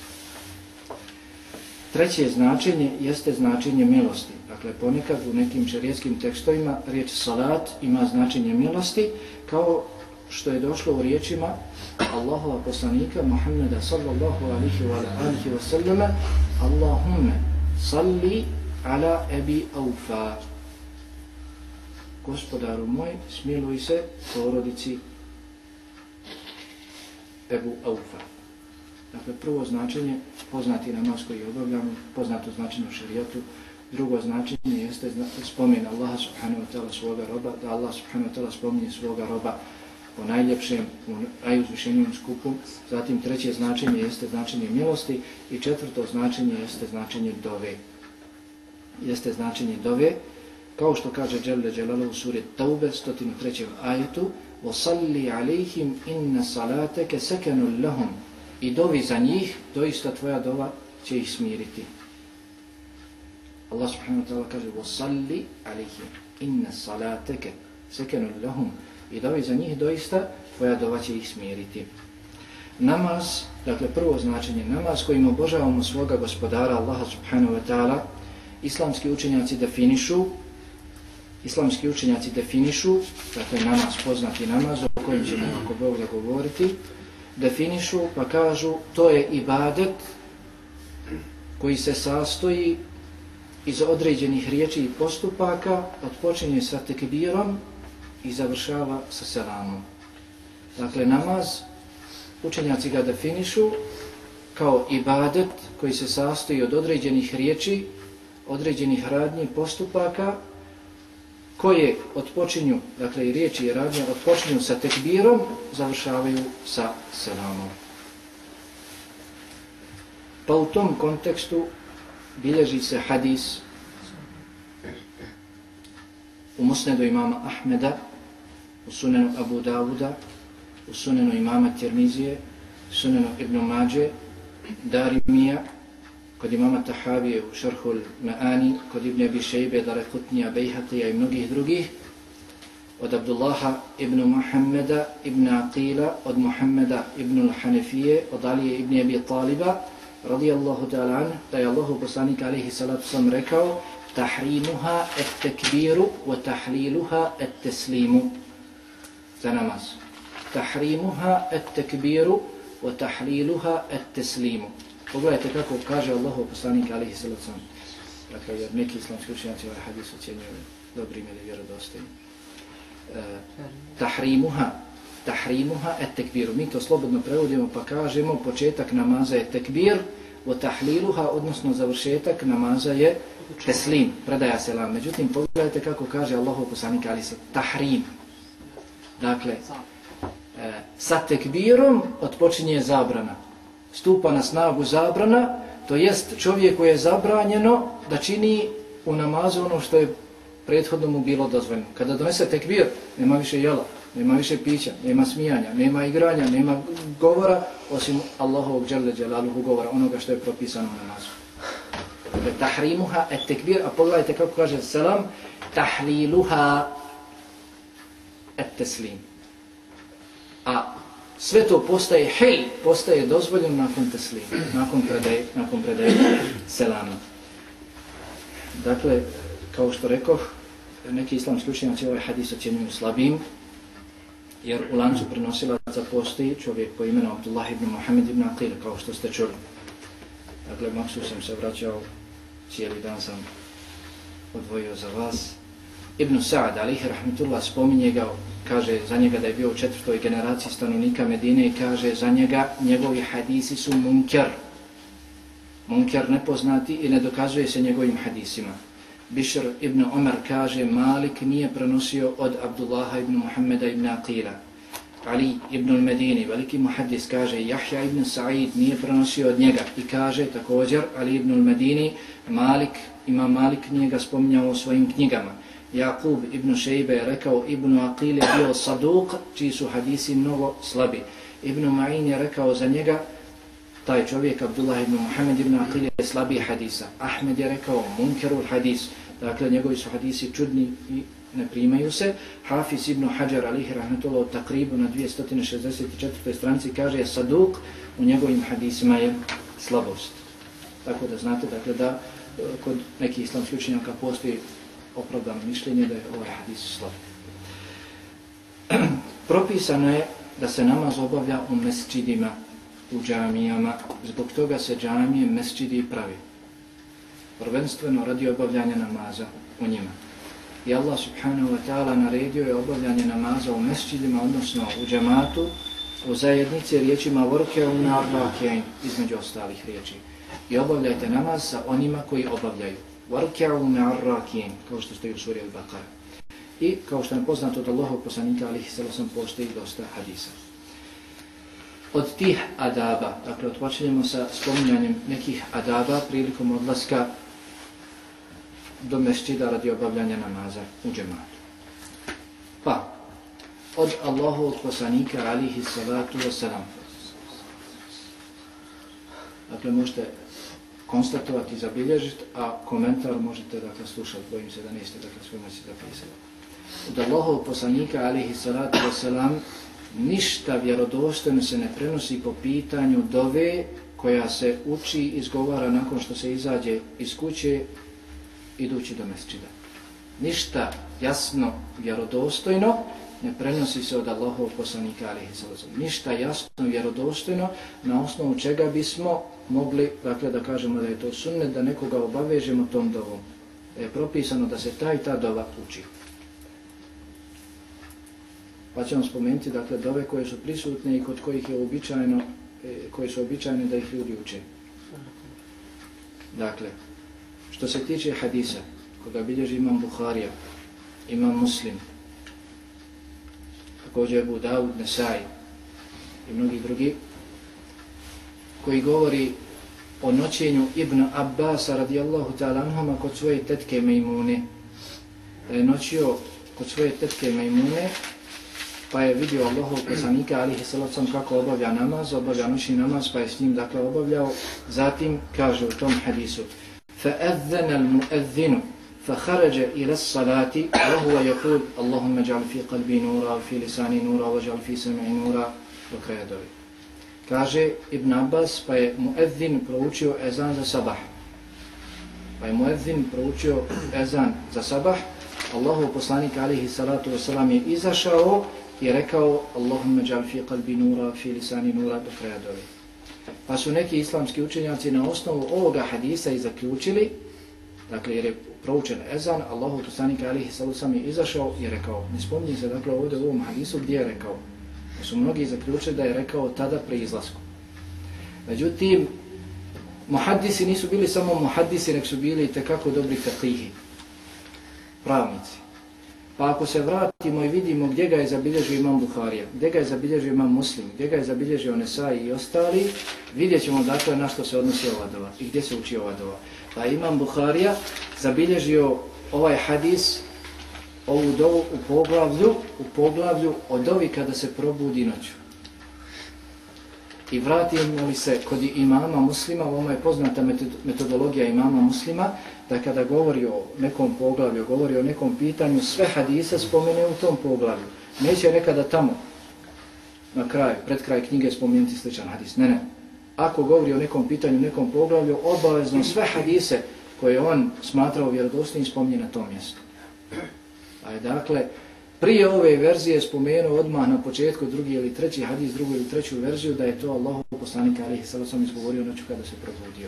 Treće značenje jeste značenje milosti. Dakle, ponekad u nekim šerijetskim tekstovima riječ salat ima značenje milosti, kao što je došlo u riječima Allahova poslanika Muhammeda sallallahu alihi wa sallama Allahumme salli ala Ebi Aufa. Gospodaru moj, smiluj se porodici Ebu Aufa. Dakle, prvo značenje, poznati namaz koji obavljamo, poznato značenje u šerijatu. Drugo značenje jeste spomen Allaha subhanahu wa ta'ala svoga roba, da Allah subhanahu wa ta'ala spominje svoga roba po najljepšem, u najuzvišenijem skupu. Zatim treće značenje jeste značenje milosti i četvrto značenje jeste značenje dove. Jeste značenje dove, kao što kaže Dželle Dželaluhu u suri Taube 103. ajetu وَصَلِّ عَلَيْهِمْ إِنَّ صَلَاتَكَ سَكَنُ لَهُمْ i dovi za njih, doista tvoja dova će ih smiriti. Allah subhanahu wa ta'ala kaže وَصَلِّ عَلَيْهِمْ إِنَّ صَلَاتَكَ سَكَنُ لَهُمْ i dovi za njih, doista tvoja dova će ih smiriti. Namaz, dakle prvo značenje, namaz kojim obožavamo svoga gospodara Allaha subhanahu wa ta'ala, islamski učenjaci definišu islamski učenjaci definišu, dakle namaz, poznati namaz, o kojem ćemo ako Bog da govoriti, definišu pa kažu to je ibadet koji se sastoji iz određenih riječi i postupaka, odpočinje sa tekbirom i završava sa selamom. Dakle, namaz, učenjaci ga definišu kao ibadet koji se sastoji od određenih riječi, određenih radnji i postupaka koje odpočinju, dakle i riječi i radnje odpočinju sa tekbirom, završavaju sa selamom. Pa u tom kontekstu bilježi se hadis u Musnedu imama Ahmeda, u Sunenu Abu Dawuda, u Sunenu imama Tirmizije, Sunenu Ibn Mađe, Darimija, kod imama Tahavije u Šarhul Ma'ani, kod Ibn Abi Šejbe, Darekutnija, Bejhaqija i mnogih drugih, od Abdullaha ibn Muhammeda ibn Aqila, od Muhammeda ibn al-Hanefije, od Alije ibn Abi Taliba, radijallahu ta'ala an, da je Allahu poslanik alaihi salatu sam rekao tahrimuha et-tekbiru wa tahliluha et-teslimu za namaz. Tahrimuha et-tekbiru wa tahliluha et-teslimu. Pogledajte kako kaže Allahu poslanik alaihi salatu sam. Dakle, jer neki islamski učenjaci ovaj hadis ocjenjuju dobrim ili vjerodostojnim. Tahrimuha et-tekbiru. Mi to slobodno prevodimo pa kažemo početak namaza je tekbir, wa tahliluha, odnosno završetak namaza je teslim, predaja selam. Međutim, pogledajte kako kaže Allahu poslanik alaihi salatu tahrim. Dakle, sa tekbirom odpočinje zabrana. Stupa na snagu zabrana, to jest čovjeku je zabranjeno da čini u namazu ono što je prethodno mu bilo dozvoljeno. Kada donese tekbir, nema više jela, nema više pića, nema smijanja, nema igranja, nema govora, osim Allahovog dželle dželaluhu govora, onoga što je propisano u namazu. Dakle, tahrimuha et tekbir, a pogledajte kako kaže selam, tahliluha et teslim. A sve to postaje hil, postaje dozvoljeno nakon teslima, nakon predaje selama. Dakle, kao što rekoh, neki islamski učenjaci ovaj hadis ocjenjuju slabim, jer u lancu prenosilaca postoji čovjek po imenu Abdullah ibn Muhammad ibn Aqil, kao što ste čuli. Dakle, maksu sam se vraćao, cijeli dan sam odvojio za vas. Ibn Sa'ad, alihi rahmetullah, spominje ga, kaže za njega da je bio u 4. generaciji stanovnika Medine i kaže za njega, njegovi hadisi su munkar. Munkar nepoznati i ne dokazuje se njegovim hadisima. Bišr ibn Umar kaže, Malik nije prenosio od Abdullaha ibn Muhammeda ibn Aqila. Ali ibn al-Medini, veliki muhaddis, kaže, Jahja ibn Sa'id nije prenosio od njega i kaže također, Ali ibn al-Medini, Imam Malik nije ga spominjao u svojim knjigama. Jakub ibn Šejbe je rekao, Ibn Aqil je bio saduk, čiji su hadisi mnogo slabi. Ibn Ma'in je rekao za njega, taj čovjek, Abdullah ibn Muhammad ibn Aqil je slabiji hadisa. Ahmed je rekao, munkerul hadis, dakle njegovi su hadisi čudni i ne primaju se. Hafiz ibn Hajar, alihi rahmetullah, u Takribu na 264. stranici kaže, saduk, u njegovim hadisima je slabost. Tako da znate, dakle, da kod nekih islamskih učenjaka postoji opravdano mišljenje da je ovaj hadis slab. Propisano je da se namaz obavlja u mesdžidima, u džamijama, zbog toga se džamije, mesdžidi pravi. Prvenstveno radi obavljanja namaza u njima. I Allah subhanahu wa ta'ala naredio je obavljanje namaza u mesdžidima, odnosno u džamatu, u zajednici riječima vorke'u ma'ar-raki'in, između ostalih riječi. I obavljajte namaz sa onima koji obavljaju. Vorke'u ma'ar-raki'in, kao što stoji u suri Al-Baqara. I kao što je poznato od Allahovog poslanika alihi sallam postoji dosta hadisa. Od tih adaba, dakle odpočinjemo sa spominjanjem nekih adaba prilikom odlaska do mesdžida radi obavljanja namaza u džematu. Pa, od Allahovog poslanika alihi salatu wasalam. Dakle, možete konstatovati i zabilježiti, a komentar možete dakle slušati, bojim se da niste dakle svojima si zapisali. Od Allahovog poslanika alihi salatu wasalam ništa vjerodostojno se ne prenosi po pitanju dove koja se uči i izgovara nakon što se izađe iz kuće idući do mesdžida. ništa jasno, vjerodostojno ne prenosi se od Allahovog poslanika alejhi salatu vesselam. Ništa jasno, vjerodostojno na osnovu čega bismo mogli, dakle, da kažemo da je to sunnet, da nekoga obavežemo tom dovom. Da je propisano da se ta dova uči. Pa ćemo spomenuti, dakle, dove koje su prisutne i kod kojih je uobičajeno, koje su običajne da ih ljudi uče. Dakle, što se tiče hadisa, koga bilježi imam Buharija, imam Muslim, također Ebu Davud, Nesai i mnogi drugi, koji govori o noćenju Ibn Abbasa radijallahu ta'ala anhuma kod svoje tetke Mejmune. Da je noćio kod svoje tetke Mejmune, pa je vidio Allahov poslanika alejhi salatu vesselam kako obavlja namaz, obavlja noćni namaz, pa je s njim dakle obavljao. Zatim kaže u tom hadisu: فَأَذَّنَ الْمُؤَذِّنُ فَخَرَجَ إِلَى الصَّلَاةِ وَهُوَ يَقُولُ اللَّهُمَّ اجْعَلْ فِي قَلْبِي نُورًا وَفِي لِسَانِي نُورًا وَاجْعَلْ فِي سَمْعِي نُورًا. Do kraja dovi. Kaže Ibn Abbas, pa je muezzin proučio ezan za sabah. Allahov poslanik alejhi salatu vesselam je izašao i rekao: Allahumma džal fi qalbi nura, fi lisani nura, do kraja dovi. Pa su neki islamski učenjaci na osnovu ovoga hadisa i zaključili, dakle jer je proučen ezan, Allahov poslanik alejhi salatu vesselam je izašao i rekao. Ne spominje se dakle ovdje u ovom hadisu gdje je rekao. Pa su mnogi zaključili da je rekao tada pri izlasku. Međutim, muhaddisi nisu bili samo muhaddisi, nek su bili itekako dobri faqihi, pravnici. Pa ako se vratimo i vidimo gdje ga je zabilježio imam Buharija, gdje ga je zabilježio imam Muslim, gdje ga je zabilježio Nesai i ostali, vidjet ćemo dakle na što se odnosi ova dova i gdje se uči ova dova. Pa imam Buharija zabilježio ovaj hadis, ovu dovu u poglavlju o dovi kada se probudi noću. I vratimo li se kod imama Muslima, ovo je poznata metodologija imama Muslima, da kada govori o nekom poglavlju, govori o nekom pitanju, sve hadise spomene u tom poglavlju. Neće nekada tamo, na kraju, pred kraj knjige spomenuti sličan hadis. Ne. Ako govori o nekom pitanju, nekom poglavlju, obavezno sve hadise koje on smatrao vjerodostojnim spomni na tom mjestu. Pa je dakle, prije ove verzije spomenuo odmah na početku drugi ili treći hadis, drugu ili treću verziju, da je to Allahov poslanik alejhi salatu vesselam izgovorio noću kada se probudio.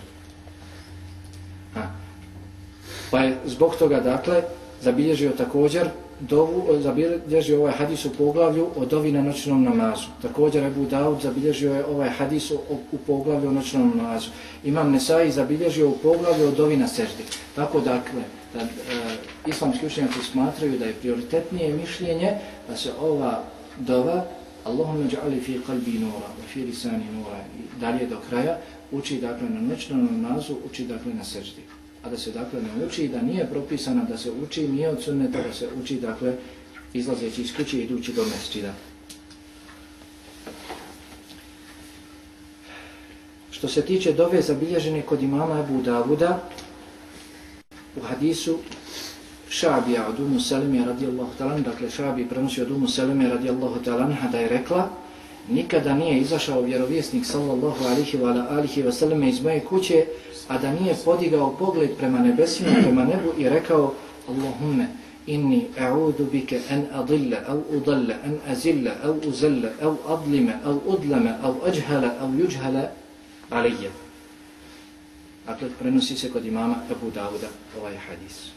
Pa je zbog toga dakle zabilježio također zabilježio ovaj hadis u poglavlju o dovi na noćnom namazu. Također Ebu Davud zabilježio je ovaj hadis u poglavlju o noćnom namazu. Imam Nesai zabilježio u poglavlju o dovi na seždi. Tako dakle, da islamski učenjaci smatraju da je prioritetnije mišljenje da se ova dova Allahumma dž'ali fi qalbi nura, fi lisani nura i dalje do kraja uči dakle na noćnom namazu, uči dakle na seždi. A da se dakle ne uči, da nije propisana da se uči, nije od sunneta da se uči dakle izlazeći iz kuće i idući do mesdžida. Što se tiče dove zabilježene kod imama Ebu Davuda, u hadisu Šabija od Umu Seleme radijallahu ta'ala, dakle Šabi prenosi od Umu Seleme radijallahu ta'ala, da je rekla: nikada nije izašao vjerovjesnik sallallahu alihi wa sallame iz moje kuće, a da nije podigao pogled prema nebesima, prema nebu i rekao: Allahumme inni a'udu bike an adilla, au udalla, an azilla, au uzalla, au adlime, au udlame, au ajhala, au yujhala alije. Dakle, prenosi se kod imama Ebu Davuda ovaj hadis.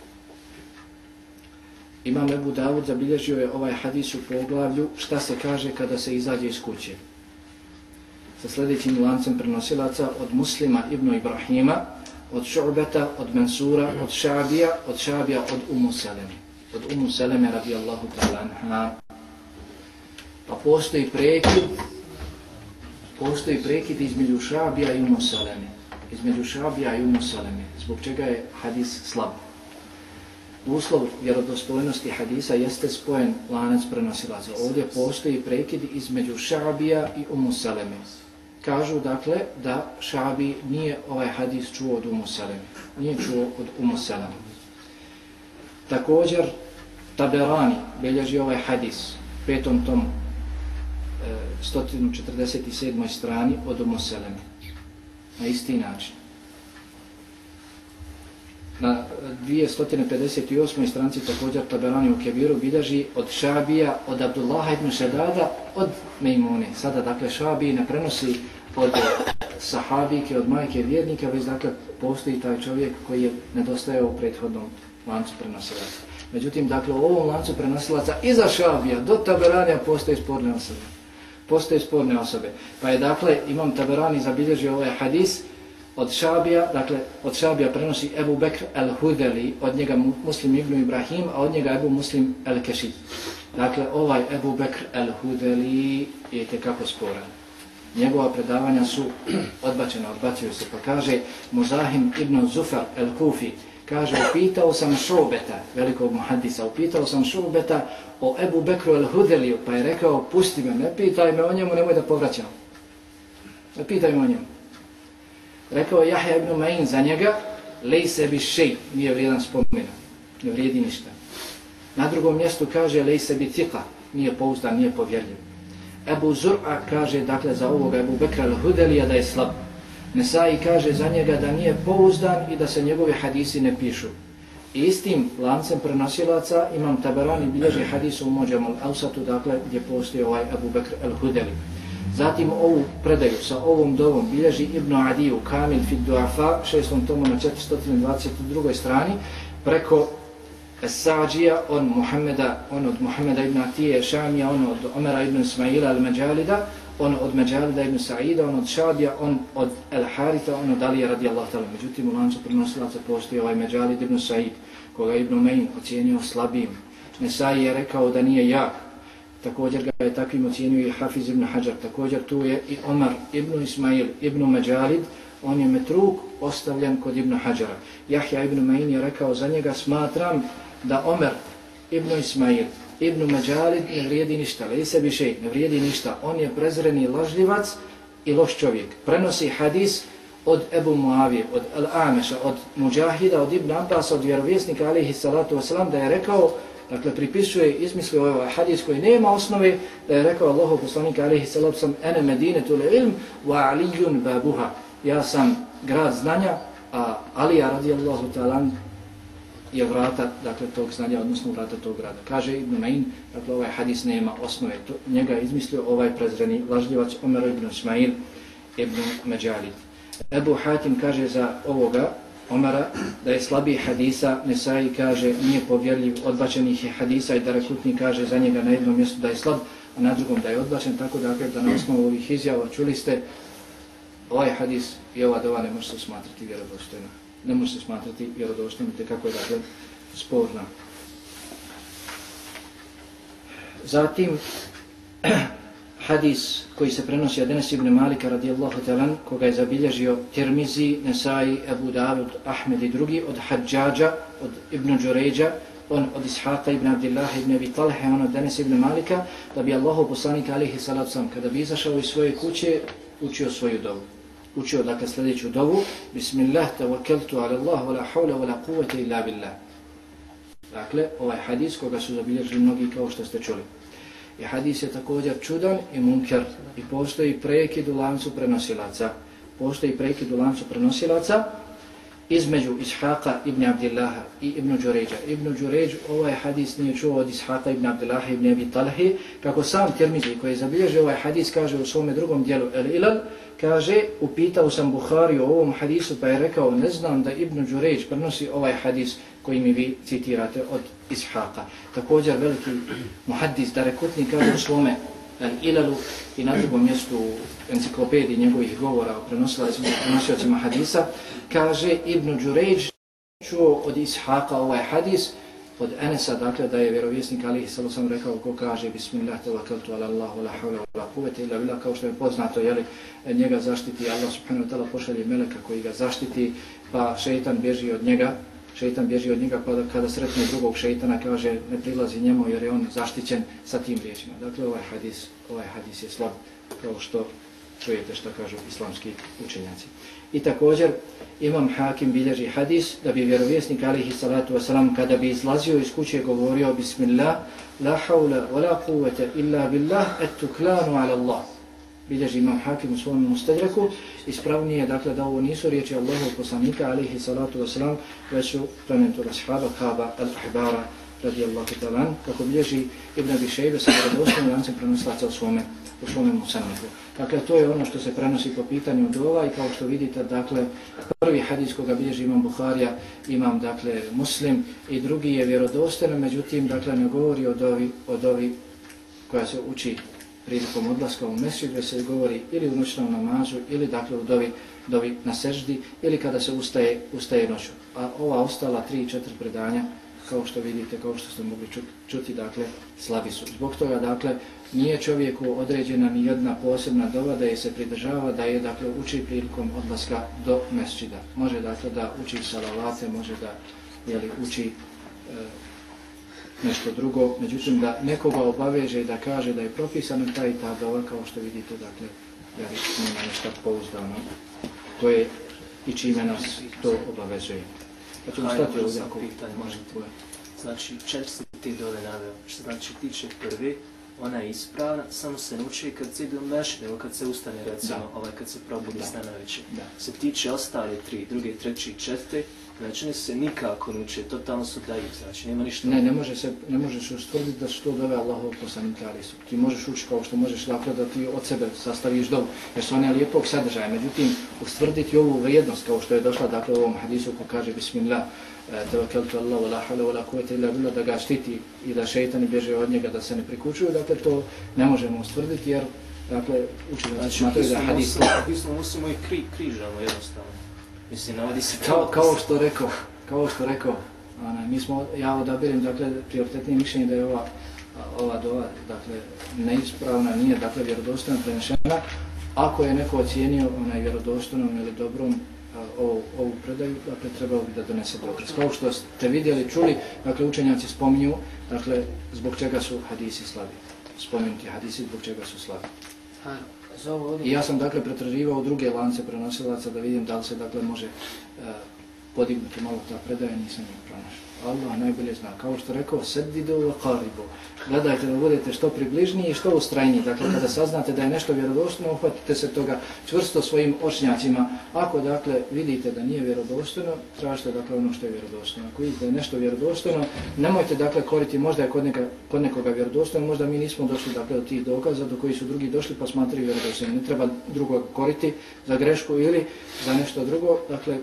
Imam Ebu Davud zabilježio je ovaj hadis u poglavlju šta se kaže kada se izađe iz kuće. Sa sljedećim lancem prenosilaca od Muslima ibn Ibrahima, od Šu'beta, od Mansura, od Šabija, od Umu Seleme. Od Umu Seleme radijallahu ta'ala anha. Pa postoji prekid između Šabija i Umu Seleme. Između Šabija i Umu Seleme. Zbog čega je hadis slab. Uslov vjerodostojnosti hadisa jeste spojen lanac prenosilaca. Ovdje postoji prekid između Šabija i Umu Seleme. Kažu dakle da Šabi nije ovaj hadis čuo od Umu Seleme. Nije čuo od Umu Seleme. Također Taberani bilježi ovaj hadis 5. tomu 147. strani od Umu Seleme. Na isti način. Na 258. stranici također Taberani u Kebiru bilježi od Šabija, od Abdullaha ibn Šedada, od Mejmune. Sada dakle Šabiji ne prenosi od sahabike, od majke vjernika, već dakle postoji taj čovjek koji je nedostajao u prethodnom lancu prenosilaca. Međutim, dakle u ovom lancu prenosilaca iza Šabija do Taberanija postoje sporne osobe. Postoje sporne osobe. Pa je dakle Imam Taberani zabilježio ovaj hadis od Šabija, dakle od Šabija prenosi Ebu Bekr el-Hudeli, od njega Muslim ibn Ibrahim, a od njega Ebu Muslim el-Keši. Dakle, ovaj Ebu Bekr el-Hudeli je tekako sporan. Njegova predavanja su odbačena, odbacuju se, pa kaže Muzahim ibn Zufar el-Kufi, kaže, upitao sam Šubeta, velikog muhadisa, upitao sam Šubeta o Ebu Bekru el-Hudeliju, pa je rekao, pusti me, ne pitaj me o njemu, nemoj da povraćam. Ne pitaj me o njemu. Rekao je Jahja ibn Ma'in za njega, lejse bi šej, nije vrijedan spomena, ne vrijedi ništa. Na drugom mjestu kaže, lejse bi tika, nije pouzdan, nije povjerljiv. Ebu Zur'a kaže, dakle, za ovoga Ebu Bekra el-Hudelija da je slab. Nesai kaže za njega da nije pouzdan i da se njegovi hadisi ne pišu. I istim lancem prenosilaca Imam Taberani bilježi hadisu u Muđamu al-Ausatu, dakle, gdje postoji ovaj Ebu Bekr el-Hudeli. Zatim ovu predaju sa ovom dovom bilježi Ibn Adiju, Kamil fi Duafa, 6. tomu na 422. strani, preko Sa'đija, on od Muhammeda ibn Atije Šamija, on od Omera ibn Ismaila al-Međalida, on od Međalida ibn Sa'ida, on od Šabija, on od El-Harita, on od Alija radijallahu ta'ala. Međutim, u lancu prenosilaca postoji ovaj Međalid ibn Sa'id, koga Ibn Ma'in ocijenio slabim. Nesai je rekao da nije jak. Također ga je takvim ocijenio i Hafiz ibn Hajar. Također tu je i Omar ibn Ismail ibn Međalid, on je metruk ostavljen kod Ibn Hajara. Jahja ibn Ma'in je rekao za njega, smatram da Omer ibn Ismail ibn Međalid ne vrijedi ništa, lejse bi šej, ne vrijedi ništa. On je prezreni lažljivac i loš čovjek. Prenosi hadis od Ebu Muavije, od Al-Ameša, od Muđahida, od Ibn Abbasa, od vjerovjesnika alejhi salatu wasalam, da je rekao, dakle pripisuje, izmislio ovaj hadis koji nema osnove, da je rekao Allahov poslanik alejhi salatu wasalam, ene medinetul ilm wa alijun babuha. Ja sam grad znanja, a Alija radijallahu ta'ala je vrata, dakle, tog znanja, odnosno vrata tog grada. Kaže Ibn Ma'in, dakle, ovaj hadis nema osnove. Njega je izmislio ovaj prezreni lažljivac Omer ibn Ismail ibn Međalid. Ebu Hatim kaže za ovoga Omara da je slabiji hadisa, Nesai kaže nije povjerljiv, odbačenih je hadisa i Darekutni kaže za njega na jednom mjestu da je slab, a na drugom da je odbačen, tako dakle, da na osnovu ovih izjava čuli ste ovaj hadis i ova dova ne može se smatrati vjerodostojna. Ne može se smatrati vjerodostojnim, te kako je dakle sporna. Zatim, hadis koji se prenosi od Enes ibn Malika radijallahu ta'ala, koga je zabilježio Tirmizi, Nesai, Ebu Davud, Ahmed i drugi, od Hadžađa, od Ibn Đurejđa, on od Ishaqa ibn Abdillaha ibn Abi Talhe, on od Enes ibn Malika, da bi Allahov poslanik alejhi salatu vesselam kada bi izašao iz svoje kuće učio svoju dovu. Učio dakle sljedeću dovu: Bismillah tawakkaltu ala Allah wa la hawla wa la quwwata illa billah. Dakle, ovaj hadis koga su zabilježili mnogi kao što ste čuli. I hadis je također čudan i munker i postoji prekid u lancu prenosilaca. Postoji prekid u lancu prenosilaca između Ishaqa ibn Abdillaha i Ibn Đurejđa. Ibn Đurejđ ovaj hadis nije čuo od Ishaqa ibn Abdillaha ibn Abi Talhi, kako sam Tirmizi koji je zabilježio ovaj hadis kaže u svome drugom dijelu El-Ilal, kaže, upitao sam Buhariju o ovom hadisu pa je rekao, ne znam da Ibn Đurejđ prenosi ovaj hadis koji mi vi citirate od Ishaqa. Također veliki muhaddis Darekutni kaže u svome Ilalu i na drugom mjestu u enciklopediji njegovih govora o prenosiocima hadisa, kaže Ibn Đurejđ čuo od Ishaqa ovaj hadis od Enesa, dakle da je vjerovjesnik alejhi salatu vesselam rekao ko kaže Bismillah tawakkaltu ala Allah wa la hawla wa la quwwata illa billah, kao što je poznato, jeli, njega zaštiti Allah subhanahu wa ta'ala, pošalje meleka koji ga zaštiti, pa šejtan bježi od njega. Šejtan bježi od njega, pa kada sretne drugog šejtana kaže ne prilazi njemu jer je on zaštićen sa tim riječima. Dakle, ovaj hadis je slab, kao što čujete što kažu islamski učenjaci. I također Imam Hakim bilježi hadis da bi vjerovjesnik alejhi salatu wasalam kada bi izlazio iz kuće govorio Bismillah, la hawla wa la quwwata illa billah, at-tuklanu ala Allah. bilježi imam Hakim u svom Mustadreku, ispravnije je dakle da ovo nisu riječi Allahovog poslanika alihi salatu wasalam, već su prenijete od ashaba Kaba al-Ahbara radijallahu ta'ala, kako bilježi Ibn Abi Šejbe sa vjerodostojnim lancem prenosilaca u svome Musannefu. Dakle, to je ono što se prenosi po pitanju dova i kao što vidite, dakle, prvi hadis koga bilježi imam Buharija, imam, dakle, Muslim i drugi je vjerodostojan, međutim, dakle, ne govori o dovi koja se uči prilikom odlaska u mesdžid, gdje se govori ili u noćnom namazu, ili, dakle, u dovi na seždi, ili kada se ustaje noću. A ova ostala 3-4 predanja, kao što vidite, kao što ste mogli čuti, dakle, slabi su. Zbog toga, dakle, nije čovjeku određena ni jedna posebna dova da je se pridržava, da je, dakle, uči prilikom odlaska do mesdžida. Može, dakle, da uči salavate, može da uči nešto drugo, međutim, da nekoga obaveže i da kaže da je propisano ta i ta dova, kao što vidite, dakle, nema ništa pouzdano. To je i čime nas to obavezuje. Pa ćemo stati ovdje ako možete. Znači, 4 si ti dole naveo, što znači tiče prvi, ona je ispravna, samo se ne uči kad se ide u mešid, nego kad se ustane, recimo, kad se probudi s navečer. Se tiče ostale 3, druge, treći i četiri, znači ne se nikako ne uče, totalno su daju, znači nema ništa. Ne možeš ustvrditi da su to dove Allahovog poslanika, ali su. Ti možeš učiti kao što možeš, dakle, da ti od sebe sastaviš dovu, jer su one lijepog sadržaja, međutim, ustvrditi ovu vrijednost, kao što je došla, dakle, u ovom hadisu ko kaže Bismillah, tevakkeltu Allahu la hawla wala quwwata illa billah, da ga štiti i da šejtani bježe od njega, da se ne prikučuju, dakle, to ne možemo ustvrditi, jer, dakle, učinjeni smatraju da hadis... Pismo musimo i križamo jednostavno. Mislim, navodi se kao što rekao, ja odabirem, dakle, prioritetnije mišljenje da je ova dova, dakle, neispravna, nije, dakle, vjerodostojno prenešena. Ako je neko ocijenio vjerodostojnom ili dobrom ovu predaju, dakle, trebalo bi da donese dokaz. Kao što ste vidjeli, čuli, dakle, učenjaci spominju, dakle, zbog čega su hadisi slabi. Spomenuti hadisi zbog čega su slabi. I ja sam, dakle, pretraživao druge lance prenosilaca da vidim da li se, dakle, može podignuti malo ta predaja, nisam ih pronašao. Allah najbolje zna. Kao što rekao, sedidu wa qaribu. Gledajte da budete što približniji i što ustrajniji. Dakle, kada saznate da je nešto vjerodostojno, uhvatite se toga čvrsto svojim očnjacima. Ako, dakle, vidite da nije vjerodostojno, tražite, dakle, ono što je vjerodostojno. Ako vidite da je nešto vjerodostojno, nemojte, dakle, koriti, možda je kod nekoga vjerodostojno, možda mi nismo došli, dakle, do tih dokaza do koji su drugi došli pa smatraju vjerodostojno. Ne treba drugog koriti za grešku ili za nešto drugo, dakle,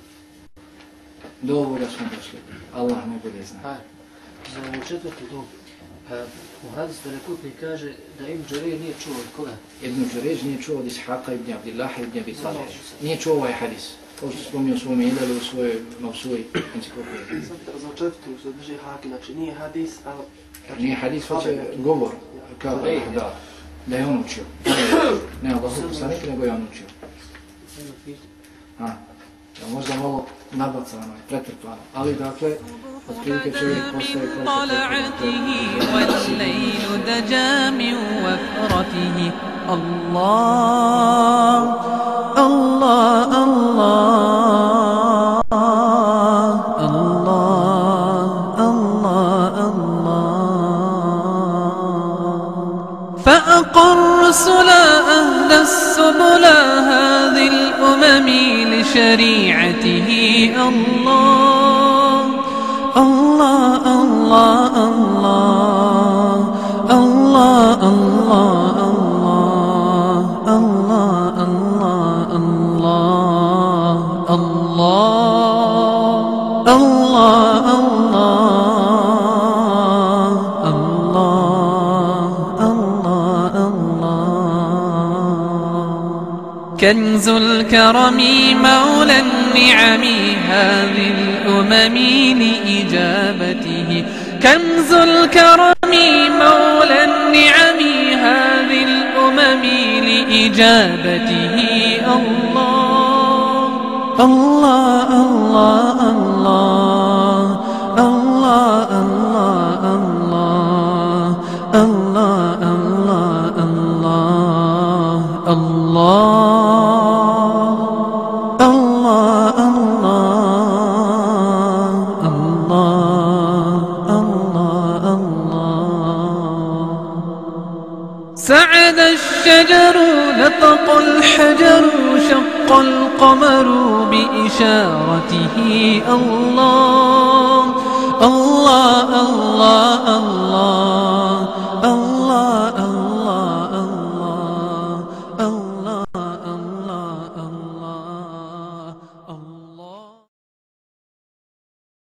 do ovoga smo došli. Allah najbolje zna. Za ovu četvrtu dobu, u hadisu putnik kaže da Ibn Đurej nije čuo od koga? Ibn Đurej nije čuo od Ishaqa ibn Abdillaha ibn Abi Talib. Nije čuo ovaj hadis. Kao što spomnio u svom Ilelu, u svojoj Mavsuji enciklopediji. Za četvrtu što drži Hakim, znači nije hadis, ali... Nije hadis, već je govor. Kao da je on učio. Ne Allahov poslanik, nego je on učio. Možda malo nabacano i pretrpano, ali dakle, otprilike čovjek postaje والليل دجى من وفرته الله الله الله الله الله الله فأقر السلا أهدى السبلا هذه الأمم لشريعته الله الله الله الله الله الله الله الله الله الله كنز الكرم مولى النعم هذه الأمم لإجابته كنز الكرم مولى النعم هذه الأمم لإجابته الله الله الله الله الله الله الله الله الله سعد الشجر نطق الحجر شق القمر بإشارته الله الله الله